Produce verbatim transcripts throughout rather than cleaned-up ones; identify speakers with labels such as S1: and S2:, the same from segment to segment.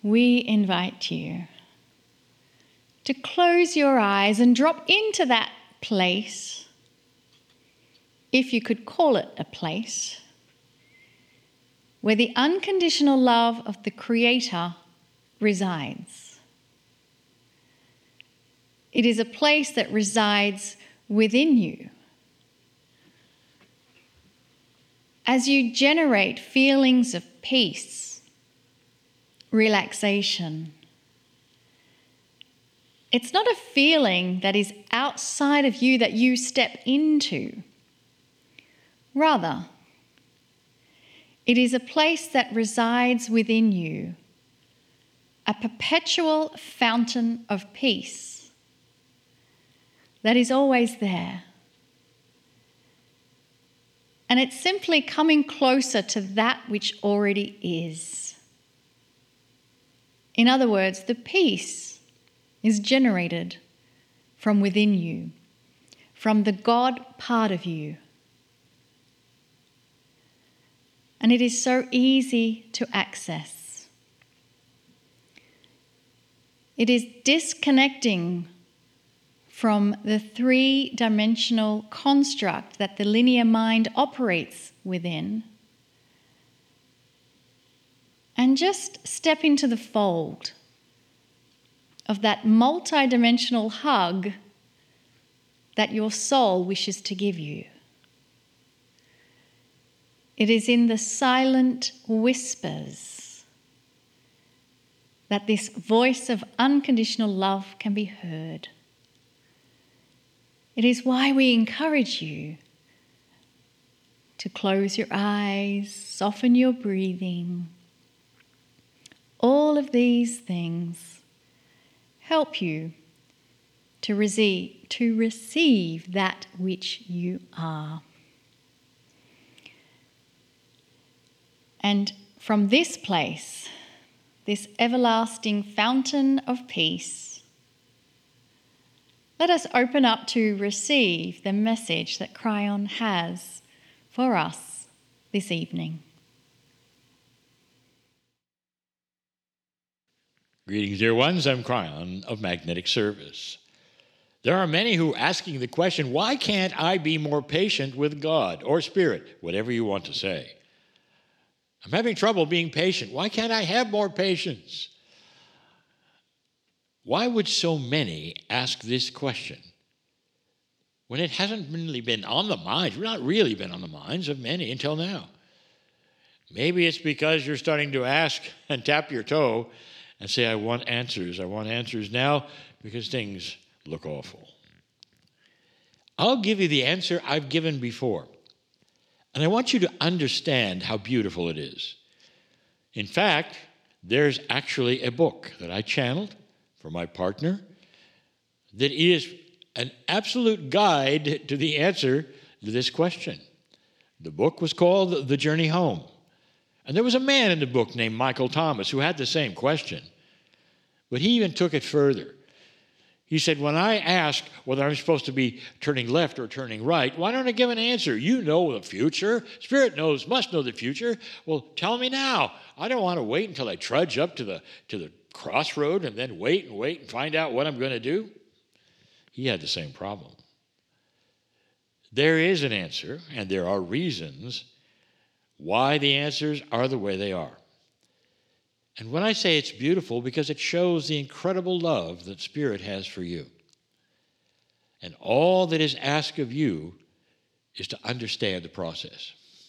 S1: we invite you to close your eyes and drop into that place, if you could call it a place, where the unconditional love of the Creator resides. It is a place that resides within you. As you generate feelings of peace, relaxation, it's not a feeling that is outside of you that you step into. Rather, it is a place that resides within you, a perpetual fountain of peace that is always there. And it's simply coming closer to that which already is. In other words, the peace is generated from within you, from the God part of you. And it is so easy to access. It is disconnecting from the three-dimensional construct that the linear mind operates within, and just step into the fold of that multi-dimensional hug that your soul wishes to give you. It is in the silent whispers that this voice of unconditional love can be heard. It is why we encourage you to close your eyes, soften your breathing. All of these things help you to receive, to receive that which you are. And from this place, this everlasting fountain of peace, let us open up to receive the message that Kryon has for us this evening.
S2: Greetings, dear ones. I'm Kryon of Magnetic Service. There are many who are asking the question, why can't I be more patient with God or Spirit, whatever you want to say? I'm having trouble being patient. Why can't I have more patience? Why would so many ask this question when it hasn't really been on the minds, not really been on the minds of many until now? Maybe it's because you're starting to ask and tap your toe and say, I want answers. I want answers now because things look awful. I'll give you the answer I've given before. And I want you to understand how beautiful it is. In fact, there's actually a book that I channeled for my partner that is an absolute guide to the answer to this question. The book was called The Journey Home. And there was a man in the book named Michael Thomas who had the same question. But he even took it further. He said, when I ask whether I'm supposed to be turning left or turning right, why don't I give an answer? You know the future. Spirit knows, must know the future. Well, tell me now. I don't want to wait until I trudge up to the, to the crossroad and then wait and wait and find out what I'm going to do. He had the same problem. There is an answer, and there are reasons why the answers are the way they are. And when I say it's beautiful, because it shows the incredible love that Spirit has for you. And all that is asked of you is to understand the process.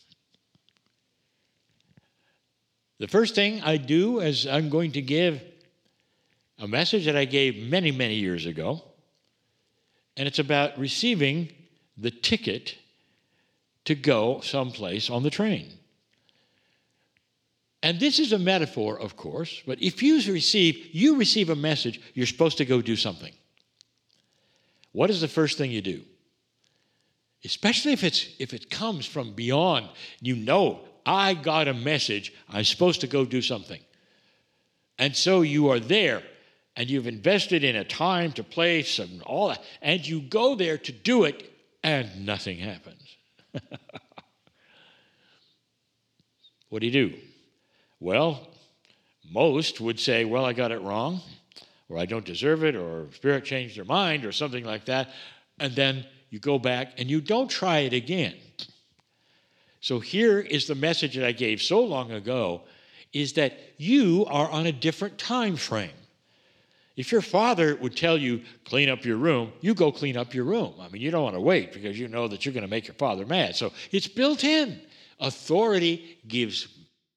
S2: The first thing I do is I'm going to give a message that I gave many, many years ago. And it's about receiving the ticket to go someplace on the train. And this is a metaphor, of course, but if you receive, you receive a message, you're supposed to go do something. What is the first thing you do? Especially if it's if it comes from beyond, you know, I got a message, I'm supposed to go do something. And so you are there, and you've invested in a time to place and all that, and you go there to do it, and nothing happens. What do you do? Well, Most would say, well, I got it wrong, or I don't deserve it, or Spirit changed their mind, or something like that. And then you go back and you don't try it again. So here is the message that I gave so long ago, is that you are on a different time frame. If your father would tell you, clean up your room, you go clean up your room. I mean, you don't want to wait because you know that you're going to make your father mad. So it's built in. Authority gives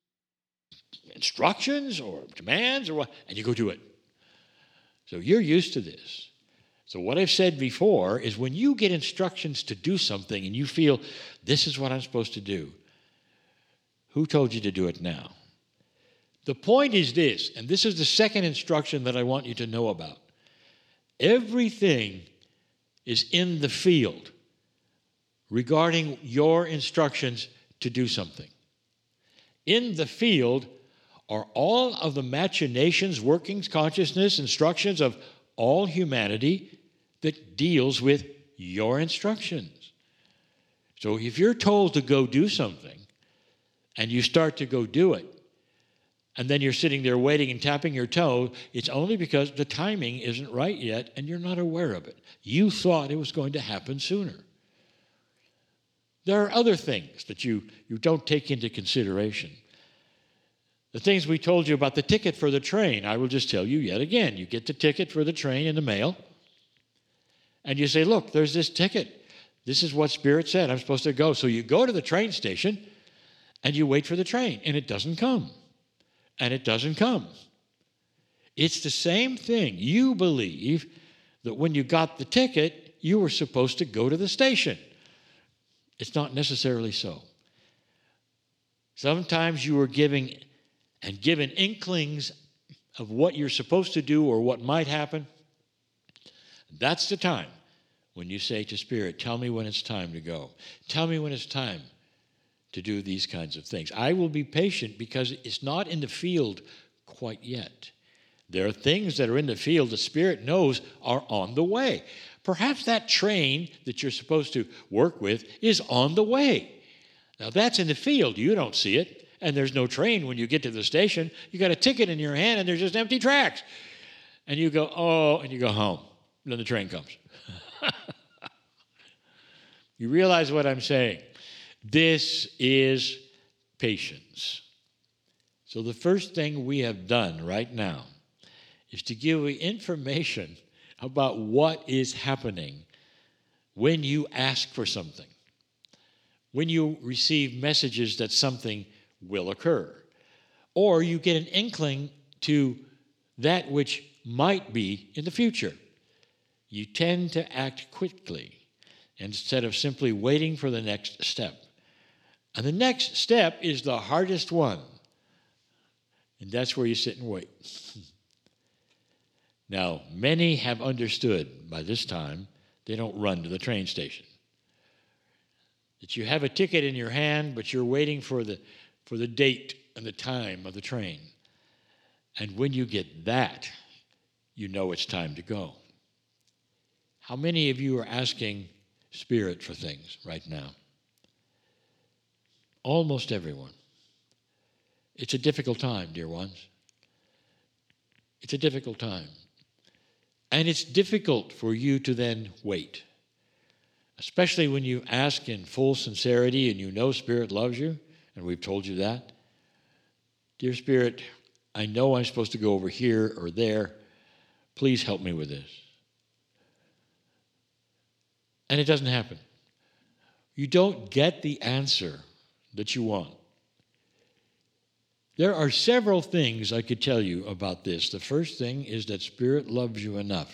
S2: instructions or demands or what, and you go do it. So you're used to this. So what I've said before is when you get instructions to do something and you feel, this is what I'm supposed to do, who told you to do it now? The point is this, and this is the second instruction that I want you to know about. Everything is in the field regarding your instructions to do something. In the field are all of the machinations, workings, consciousness, instructions of all humanity that deals with your instructions. So if you're told to go do something and you start to go do it, and then you're sitting there waiting and tapping your toe, it's only because the timing isn't right yet and you're not aware of it. You thought it was going to happen sooner. There are other things that you, you don't take into consideration. The things we told you about the ticket for the train, I will just tell you yet again. You get the ticket for the train in the mail, and you say, look, there's this ticket. This is what Spirit said I'm supposed to go. So you go to the train station, and you wait for the train, and it doesn't come. And it doesn't come. It's the same thing. You believe that when you got the ticket, you were supposed to go to the station. It's not necessarily so. Sometimes you are giving and given inklings of what you're supposed to do or what might happen. That's the time when you say to Spirit, tell me when it's time to go. Tell me when it's time to do these kinds of things. I will be patient because it's not in the field quite yet. There are things that are in the field the Spirit knows are on the way. Perhaps that train that you're supposed to work with is on the way. Now that's in the field. You don't see it. And there's no train when you get to the station. You got a ticket in your hand and there's just empty tracks. And you go, oh, and you go home. And then the train comes. You realize what I'm saying? This is patience. So the first thing we have done right now is to give you information about what is happening when you ask for something, when you receive messages that something will occur, or you get an inkling to that which might be in the future. You tend to act quickly instead of simply waiting for the next step. And the next step is the hardest one. And that's where you sit and wait. Now, many have understood by this time they don't run to the train station. That you have a ticket in your hand, but you're waiting for the, for the date and the time of the train. And when you get that, you know it's time to go. How many of you are asking Spirit for things right now? Almost everyone. It's a difficult time, dear ones. It's a difficult time. And it's difficult for you to then wait, especially when you ask in full sincerity and you know Spirit loves you, and we've told you that. Dear Spirit, I know I'm supposed to go over here or there. Please help me with this. And it doesn't happen. You don't get the answer that you want. There are several things I could tell you about this. The first thing is that Spirit loves you enough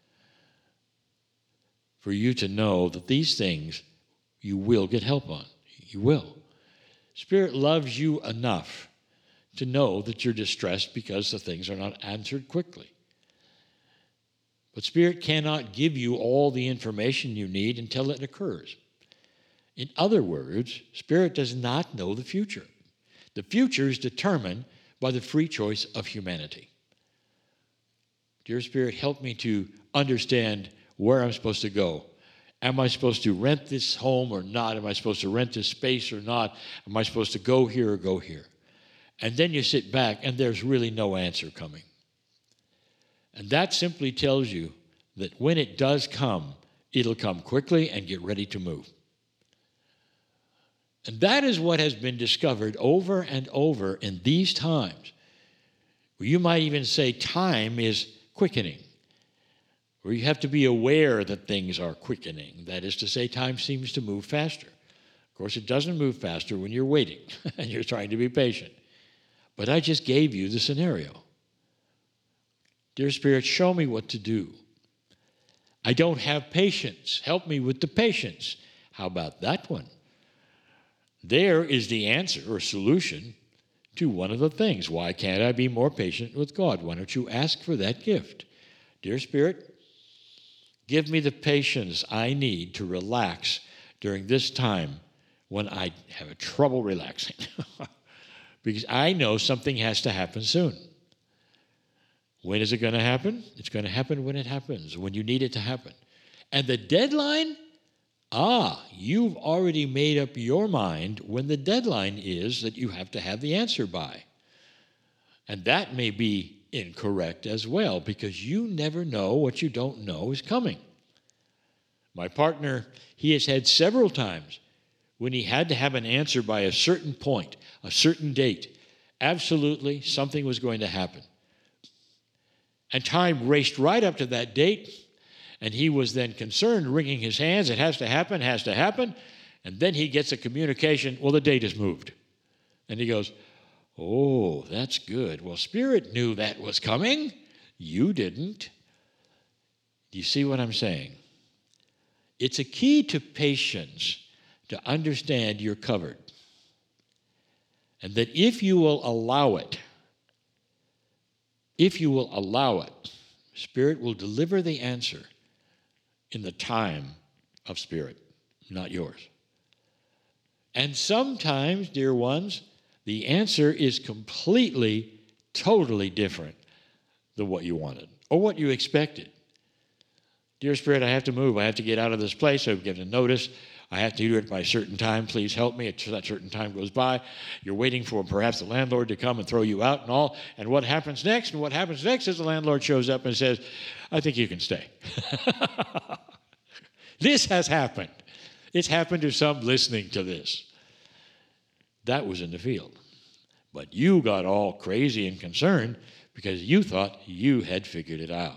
S2: for you to know that these things you will get help on. You will. Spirit loves you enough to know that you're distressed because the things are not answered quickly. But Spirit cannot give you all the information you need until it occurs. In other words, Spirit does not know the future. The future is determined by the free choice of humanity. Dear Spirit, help me to understand where I'm supposed to go. Am I supposed to rent this home or not? Am I supposed to rent this space or not? Am I supposed to go here or go here? And then you sit back and there's really no answer coming. And that simply tells you that when it does come, it'll come quickly and get ready to move. And that is what has been discovered over and over in these times. You might even say time is quickening, where you have to be aware that things are quickening. That is to say, time seems to move faster. Of course, it doesn't move faster when you're waiting and you're trying to be patient. But I just gave you the scenario. Dear Spirit, show me what to do. I don't have patience. Help me with the patience. How about that one? There is the answer or solution to one of the things. Why can't I be more patient with God? Why don't you ask for that gift? Dear Spirit, give me the patience I need to relax during this time when I have trouble relaxing. Because I know something has to happen soon. When is it going to happen? It's going to happen when it happens, when you need it to happen. And the deadline? Ah, you've already made up your mind when the deadline is that you have to have the answer by. And that may be incorrect as well, because you never know what you don't know is coming. My partner, he has had several times when he had to have an answer by a certain point, a certain date. Absolutely, something was going to happen. And time raced right up to that date, and he was then concerned, wringing his hands. It has to happen, has to happen. And then he gets a communication, well, the date has moved. And he goes, oh, that's good. Well, Spirit knew that was coming. You didn't. Do you see what I'm saying? It's a key to patience to understand you're covered. And that if you will allow it, if you will allow it, Spirit will deliver the answer in the time of Spirit, not yours. And sometimes, dear ones, the answer is completely, totally different than what you wanted or what you expected. Dear Spirit, I have to move. I have to get out of this place. I've given notice. I have to do it by a certain time. Please help me. Until that certain time goes by. You're waiting for perhaps the landlord to come and throw you out and all. And what happens next? And what happens next is the landlord shows up and says, I think you can stay. This has happened. It's happened to some listening to this. That was in the field. But you got all crazy and concerned because you thought you had figured it out.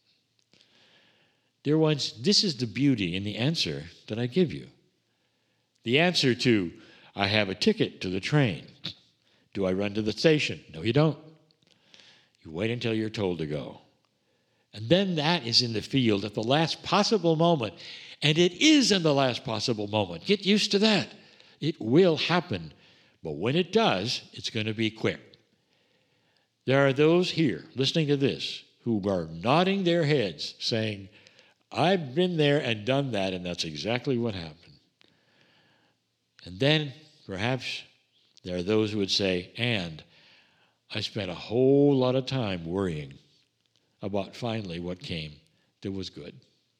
S2: Dear ones, this is the beauty in the answer that I give you. The answer to, I have a ticket to the train. Do I run to the station? No, you don't. You wait until you're told to go. And then that is in the field at the last possible moment. And it is in the last possible moment. Get used to that. It will happen. But when it does, it's going to be quick. There are those here listening to this who are nodding their heads saying, I've been there and done that, and that's exactly what happened. And then perhaps there are those who would say, and I spent a whole lot of time worrying about finally what came that was good.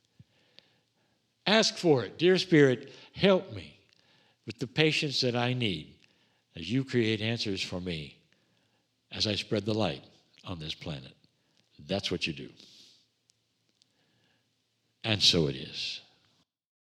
S2: Ask for it. Dear Spirit, help me with the patience that I need as you create answers for me as I spread the light on this planet. That's what you do. And so it is.